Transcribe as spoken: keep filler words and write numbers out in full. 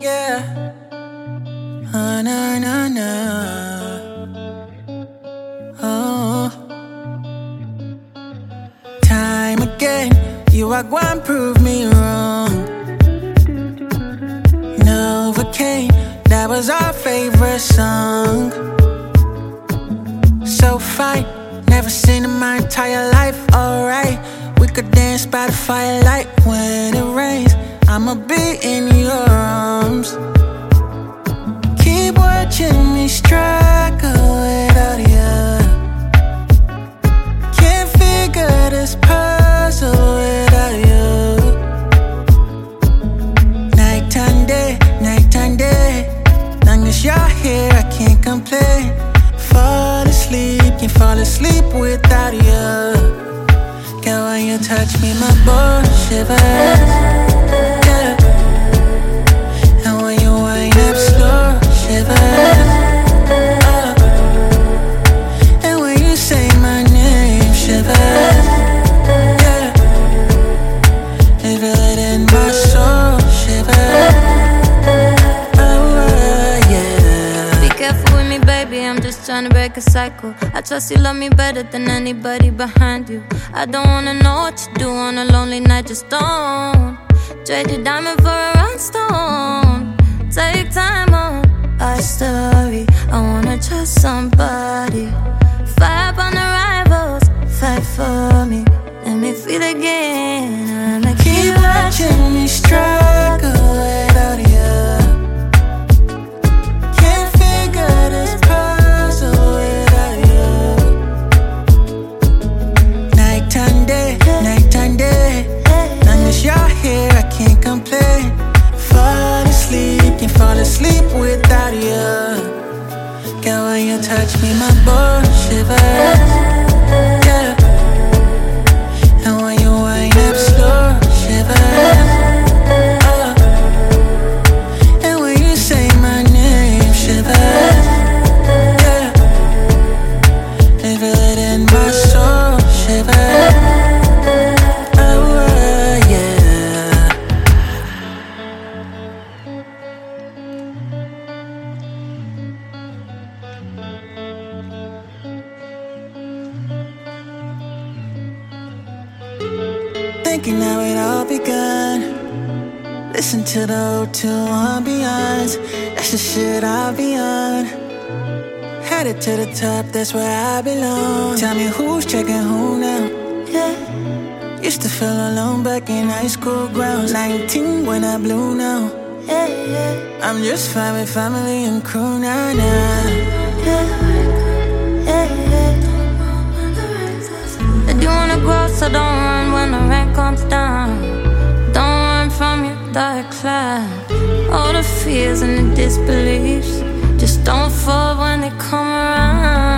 yeah. Oh, no, no, no. Oh. Time again, you are going to prove me wrong. Novocaine, that was our favorite song. So fine, never seen in my entire life, alright. We could dance by the firelight when it rains. I'ma be in your arms. Keep watching me struggle without you. Can't figure this puzzle without you. Nighttime, day, nighttime, day. Long as you're here, I can't complain. Fall asleep, can't fall asleep without you. Girl, when you touch me, my bones shivers. Yeah. And when you wind up slow, shivers. Oh. And when you say my name, shivers. Yeah. You feel it in my soul, shivers. Oh, yeah. Be careful with me, baby, I'm just trying to break a cycle. I trust you love me better than anybody behind you. I don't wanna know what you do on a lonely night, just don't trade your diamond for a rhinestone. Take time on our story. I wanna trust somebody. Fire up on the rivals, fight for me. Let me feel again. I'ma keep watching me struggle without you. Can't figure this puzzle without you. Nighttime, day, nighttime, day. Long as you're here, I can't complain. Fall asleep, can't fall asleep without you. Girl, when you touch me, my bones shivers. Yeah. And when you wind up slow, shivers. Oh. And when you say my name, shivers. Yeah. I feel it in my soul, shivers. Thinking how it all begun. Listen to the O two ambiance. That's the shit I'll be on. Headed to the top, that's where I belong. Tell me who's checking who now. Yeah. Used to feel alone back in high school grounds. Nineteen when I blew now. Yeah, yeah. I'm just fine with family and crew now, now. Yeah. You wanna grow, so don't run when the rain comes down. Don't run from your dark cloud. All the fears and the disbeliefs, just don't fall when they come around.